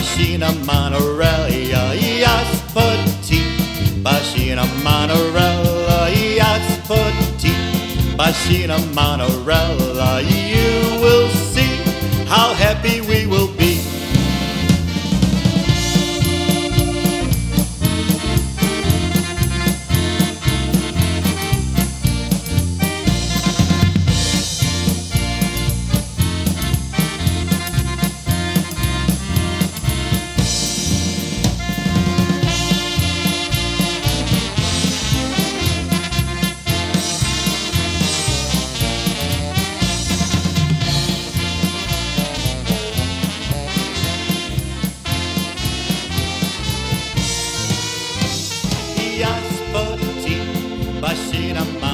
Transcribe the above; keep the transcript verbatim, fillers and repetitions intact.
Bashina monorail, yachts for tea. Bashina monorail, yachts for tea. Bashina monorail, you will see how happy we will be. Yachts for tea, Bashina